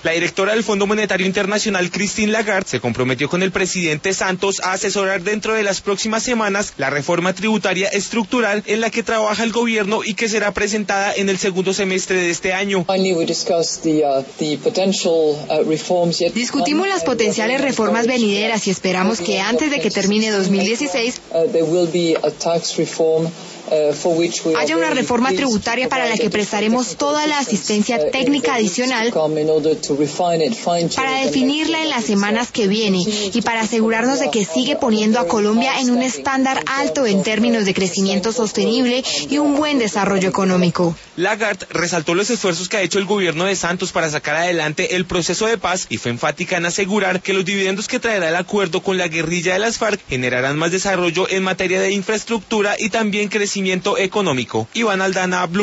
La directora del Fondo Monetario Internacional, Christine Lagarde, se comprometió con el presidente Santos a asesorar dentro de las próximas semanas la reforma tributaria estructural en la que trabaja el gobierno y que será presentada en el segundo semestre de este año. Discutimos las potenciales reformas venideras y esperamos que antes de que termine 2016 haya una reforma tributaria para la que prestaremos toda la asistencia técnica adicional para definirla en las semanas que vienen y para asegurarnos de que sigue poniendo a Colombia en un estándar alto en términos de crecimiento sostenible y un buen desarrollo económico. Lagarde resaltó los esfuerzos que ha hecho el gobierno de Santos para sacar adelante el proceso de paz y fue enfática en asegurar que los dividendos que traerá el acuerdo con la guerrilla de las FARC generarán más desarrollo en materia de infraestructura y también crecimiento económico. Iván Aldana, Blue.